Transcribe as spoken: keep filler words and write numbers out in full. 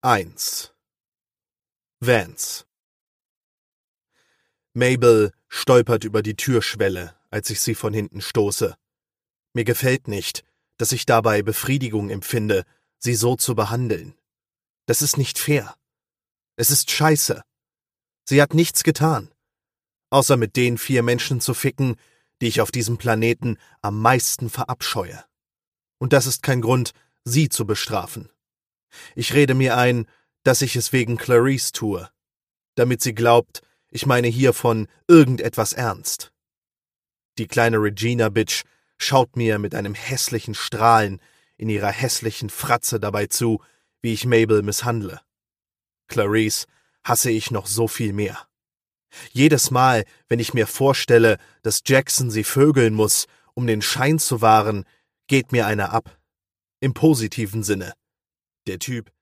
eins. Vance. Mabel stolpert über die Türschwelle, als ich sie von hinten stoße. Mir gefällt nicht, dass ich dabei Befriedigung empfinde, sie so zu behandeln. Das ist nicht fair. Es ist scheiße. Sie hat nichts getan, außer mit den vier Menschen zu ficken, die ich auf diesem Planeten am meisten verabscheue. Und das ist kein Grund, sie zu bestrafen. Ich rede mir ein, dass ich es wegen Clarice tue, damit sie glaubt, ich meine hiervon irgendetwas ernst. Die kleine Regina-Bitch schaut mir mit einem hässlichen Strahlen in ihrer hässlichen Fratze dabei zu, wie ich Mabel misshandle. Clarice hasse ich noch so viel mehr. Jedes Mal, wenn ich mir vorstelle, dass Jackson sie vögeln muss, um den Schein zu wahren, geht mir einer ab. Im positiven Sinne. Der Typ